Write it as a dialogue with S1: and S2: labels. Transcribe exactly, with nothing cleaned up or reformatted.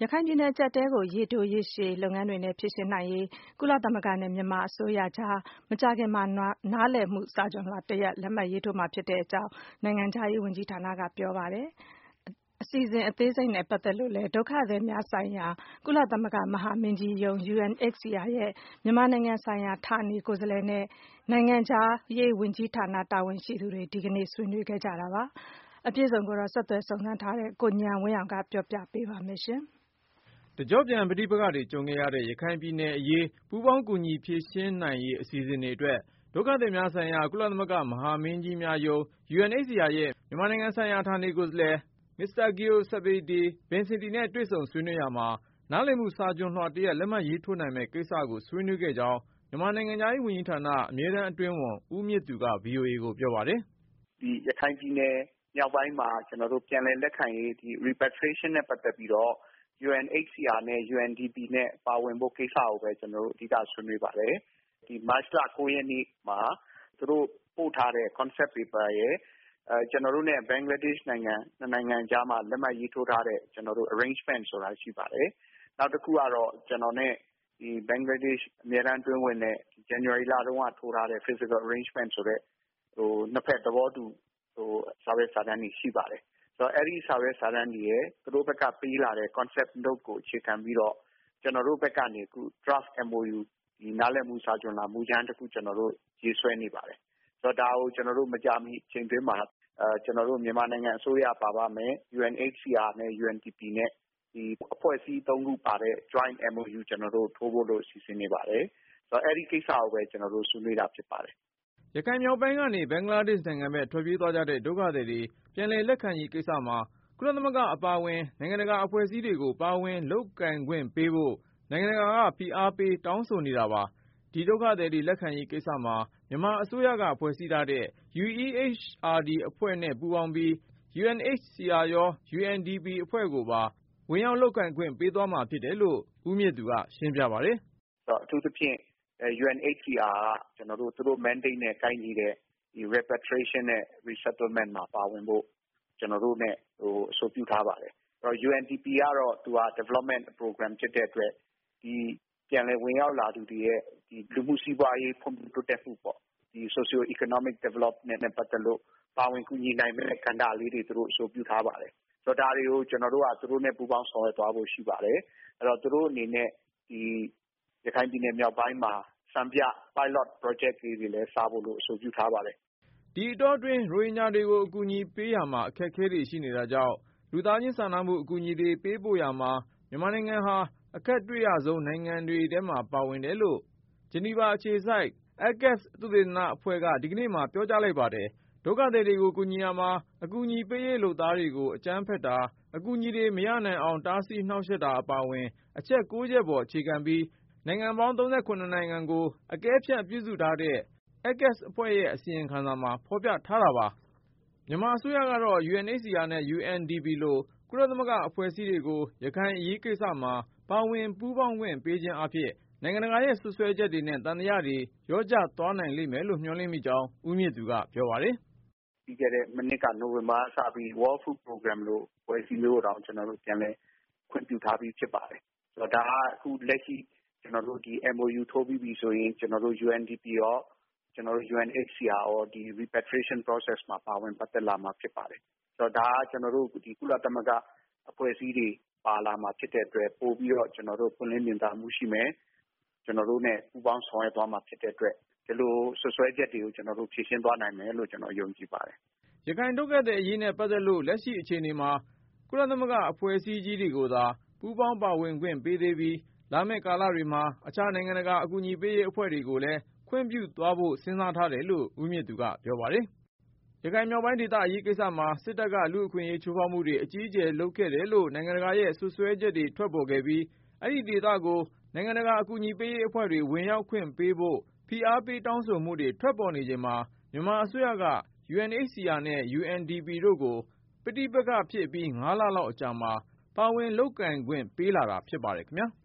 S1: ရခိုင်ပြည်နယ်အကျပ်အတည်းကိုရေတိုရေရှည်လုပ်ငန်းတွေနဲ့ဖြေရှင်းနိုင်ရေးကုလသမဂ္ဂနဲ့မြန်မာအစိုးရကြားမကြာခင်မှာနားလည်မှုစာချွန်လွှာတရပ်လက်မှတ်ရေးထိုးမှာဖြစ်ကြောင်းနိုင်ငံခြားရေးဝန်ကြီးဌာနကပြောပါတယ်။ အစီအစဉ်အသေးစိတ်နဲ့ပတ်သက်လို့လည်းဒုက္ခသည်များဆိုင်ရာကုလသမဂ္ဂမဟာမင်းကြီးရုံး U N H C R ရဲ့မြန်မာနိုင်ငံဆိုင်ရာဌာနေကိုယ်စားလှယ်နဲ့နိုင်ငံခြားရေးဝန်ကြီးဌာနတာဝန်ရှိသူတွေဒီကနေ့ဆွေးနွေးခဲ့ကြတာပါ။ အပြည့်အစုံကိုဆက်သွယ်စုံစမ်းထားတဲ့ကိုဉာဏ်ဝင်းအောင်ကပြောပြပေးပါမယ်။
S2: တကျော့ပြန်ပဋိပက္ခတွေကြုံခဲ့ရတဲ့ရခိုင်ပြည်နယ်အရေးပူးပေါင်းကူညီဖြေရှင်းနိုင်ရေးအစီအစဉ်တွေအတွက်ဒုက္ခသည်များဆိုင်ရာကုလသမဂ္ဂမဟာမင်းကြီးများရုံး U N H C R ရဲ့မြန်မာနိုင်ငံဆိုင်ရာဌာနေကိုယ်စားလှယ် မစ္စတာ George-Sebede Bensouda နဲ့တွေ့ဆုံဆွေးနွေးရာမှာနားလည်မှုစာချွန်လွှာတရပ်လက်မှတ်ရေးထိုးနိုင်မယ့်ကိစ္စကိုဆွေးနွေးခဲ့ကြောင်းမြန်မာနိုင်ငံခြားရေးဝန်ကြီးဌာနအမြဲတမ်းအတွင်းဝန်ဦးမြင့်သူက ဗွီအိုအေကိုပြောပါတယ်
S3: ။ "ဒီရခိုင်ပြည်နယ်မြောက်ပိုင်းမှာကျနော်တို့ပြန်လည်လက်ခံရေးဒီ repatriation နဲ့ပတ်သက်ပြီးတော့ U N H C R နဲ့ U N D P နဲ့ပါဝင်ဖို့ကိစ္စကိုပဲကျနော်တို့အဓိကဆွေးနွေးပါတယ်။ဒီမတ်လ ၉ ရက်နေ့မှာသူတို့ပို့ထားတဲ့ concept paper ရယ်အဲကျနော်တို့နဲ့ဘင်္ဂလားဒေ့ရှ်နိုင်ငံနှစ်နိုင်ငံကြားမှာလက်မှတ်ရေးထိုးထားတဲ့ကျနော်တို့ arrangement ဆိုတာရှိပါတယ်။နောက်တစ်ခုကတော့ကျနော်နဲ့ဒီဘင်္ဂလားဒေ့ရှ်အမြဲတမ်းအတွင်းဝန်နဲ့ January လတုန်းကထိုးထားတဲ့ physical arrangement ဆိုတဲ့ဟိုနှစ်ဖက်သဘောတူဟိုစာရွက်စာတမ်းတွေရှိပါတယ်။ဆိုတော့အဲဒီစာရွက်စာတမ်းတွေရယ်သူတို့ဘက်ကပေးလာတဲ့ concept note ကိုအခြေခံပြီးတော့ကျနော်တို့ဘက်ကနေအခု draft M O U ဒီနားလည်မှုစာချွန်လွှာမူကြမ်းတစ်ခုကျနော်တို့ရေးဆွဲနေပါတယ်။ဆိုတော့ဒါကိုကျနော်တို့မကြာမီအချိန်တွင်းမှာအဲကျနော်တို့မြန်မာနိုင်ငံအစိုးရပါပါမယ် U N H C R နဲ့ U N D P နဲ့ဒီအဖွဲ့အစည်းသုံးခုပါတဲ့ joint M O U ကျနော်တို့ထိုးဖို့လို့စီစဉ်နေပါတယ်။ဆိုတော့အဲဒီကိစ္စကိုပဲကျနော်တို့ဆွေးနွေးတာဖြစ်ပါတယ်။
S2: " ရခိုင်မြောက်ပိုင်းကနေဘင်္ဂလားဒေ့ရှ်နိုင်ငံဘက်ထွက်ပြေးသွားကြတဲ့ဒုက္ခသည်တွေပြန်လည်လက်ခံရေးကိစ္စမှာကုလသမဂ္ဂအပါအဝင်နိုင်ငံတကာအဖွဲ့အစည်းတွေကိုပါဝင်လုပ်ကိုင်ခွင့်ပေးဖို့နိုင်ငံတကာကဖိအားပေးတောင်းဆိုနေတာပါ။ ဒီဒုက္ခသည်တွေလက်ခံရေးကိစ္စမှာမြန်မာအစိုးရကဖွဲ့စည်းထားတဲ့ U E H R D အဖွဲ့နဲ့ပူးပေါင်းပြီး U N H C R ရော U N D P အဖွဲ့ကိုပါဝင်ရောက်လုပ်ကိုင်ခွင့်ပေးသွားမှာဖြစ်တယ်လို့ဦးမြင့်သူကရှင်းပြပါတယ်
S3: ။ "အထူးသဖြင့် U N H C R ကကျနော်တို့သူတို့ mandate နဲ့ကိုက်ညီတဲ့ဒီ repatriation နဲ့ resettlement မှာပါဝင်ဖို့ကျနော်တို့နဲ့ဟိုအဆိုပြုထားပါတယ်။ U N D P ကတော့သူက development program ဖြစ်တဲ့အတွက်ဒီပြန်လည်ဝင်ရောက်လာသူတွေရဲ့ဒီလူမှုစီးပွားရေးဖွံ့ဖြိုးတိုးတက်မှုပေါ့ဒီ socio economic development နဲ့ပတ်သက်လို့ပါဝင်ကူညီနိုင်မယ့်ကဏ္ဍလေးတွေသူတို့အဆိုပြုထားပါတယ်။ဆိုတော့ဒါတွေကိုကျနော်တို့ကသူတို့နဲ့ပူးပေါင်းဆောင်ရွက်သွားဖို့ရှိပါတယ်။အဲတော့သူတို့အနေနဲ့ဒီရခိုင်ပြည်နယ်မြောက်ပိုင်းမှာစံပြ pilot project လေးတွေလည်းစဖို့လို့အဆိုပြုထားပါတယ်။
S2: " ဒီအတောအတွင်းရိုဟင်ဂျာတွေကိုအကူအညီပေးရာမှာအခက်အခဲတွေရှိနေတာကြောင့်လူသားချင်းစာနာမှုအကူအညီတွေပေးပို့ရာမှာမြန်မာနိုင်ငံဟာအခက်တွေ့ရဆုံးနိုင်ငံတွေထဲမှာပါဝင်တယ်လို့ဂျနီဗာအခြေစိုက် A C E S သုတေသနအဖွဲ့ကဒီကနေ့မှာပြောကြားလိုက်ပါတယ်။ ဒုက္ခသည်တွေကိုကူညီရာမှာအကူအညီပေးရေးလုပ်သားတွေကိုအကြမ်းဖက်တာအကူအညီတွေမရနိုင်အောင်တားဆီးနှောင့်ယှက်တာအပါအဝင်အချက် ၉ ချက်ပေါ်အခြေခံပြီးနိုင်ငံပေါင်း ၃၇ နိုင်ငံကိုအကဲဖြတ်ပြုစုထားတဲ့ A C E S အဖွဲ့ရဲ့အစီရင်ခံစာမှာဖေါ်ပြထားတာပါ။ မြန်မာအစိုးရကတော့ U N H C R နဲ့ U N D P လိုကုလသမဂ္ဂအဖွဲ့အစည်းတွေကိုရခိုင်အရေးကိစ္စမှာပါဝင်ပူးပေါင်းခွင့်ပေးခြင်းအားဖြင့်နိုင်ငံတကာရဲ့စွပ်စွဲချက်တွေနဲ့သံသယတွေလျော့ကျသွားနိုင်လိမ့်မယ်လို့မျှော်လင့်မိကြောင်းဦးမြင့်သူကပြောပါတယ်
S3: ။ "ပြီးခဲ့တဲ့မနှစ်ကနိုဝင်ဘာကစပြီး World Food Program လို့အဖွဲ့အစည်းမျိုးကိုတောင်ကျနော်တို့ပြန်လည်ခွင့်ပြုထားပြီးဖြစ်ပါတယ်။ဆိုတော့ဒါကအခုလက်ရှိကျနော်တို့ဒီ M O U ထိုးပြီးပြီဆိုရင်ကျနော်တို့ U N D P ရောကျနော်တို့ U N H C R ရောဒီ repatriation process မှာပါဝင်ပတ်သက်လာမှာဖြစ်ပါတယ်။ဆိုတော့ဒါကကျနော်တို့ဒီကုလသမဂ္ဂအဖွဲ့အစည်းတွေပါလာမှာဖြစ်တဲ့အတွက်ပို့ပြီးတော့ကျနော်တို့ပွင့်လင်းမြင်သာမှုရှိမယ်။ကျနော်တို့နဲ့ပူးပေါင်းဆောင်ရွက်သွားမှာဖြစ်တဲ့အတွက်ဒီလိုစွပ်စွဲချက်တွေကိုကျနော်တို့ဖြေရှင်းသွားနိုင်မယ်လို့ကျနော်ယုံကြည်ပါတယ်။
S2: " ရခိုင်ဒုက္ခသည်အရေးနဲ့ပတ်သက်လို့လက်ရှိအခြေအနေမှာကုလသမဂ္ဂအဖွဲ့အစည်းကြီးတွေကိုသာပူးပေါင်းပါဝင်ခွင့်ပေးသေးပြီးလာမယ့်ကာလတွေမှာအခြားနိုင်ငံတကာအကူအညီပေးရေးအဖွဲ့တွေကိုလည်းခွင့်ပြုသွားဖို့စဉ်းစားထားတယ်လို့ဦးမြင့်သူကပြောပါတယ်။ ရခိုင်မြောက်ပိုင်းဒေသအရေးကိစ္စမှာစစ်တပ်ကလူ့အခွင့်အရေးချိုးဖေါက်မှုတွေအကြီးအကျယ်လုပ်ခဲ့တယ်လို့နိုင်ငံတကာရဲ့စွပ်စွဲချက်တွေထွက်ပေါ်ခဲ့ပြီးအဲဒီဒေသကိုနိုင်ငံတကာအကူအညီပေးရေးအဖွဲ့တွေဝင်ရောက်ခွင့်ပေးဖို့ဖိအားပေးတောင်းဆိုမှုတွေထွက်ပေါ်နေချိန်မှာမြန်မာအစိုးရက U N H C R နဲ့ U N D P တို့ကိုပဋိပက္ခဖြစ်အပြီး ၅ လလောက်အကြာမှာပါဝင်လုပ်ကိုင်ခွင့်ပေးလာတာဖြစ်ပါတယ်ခင်ဗျာ။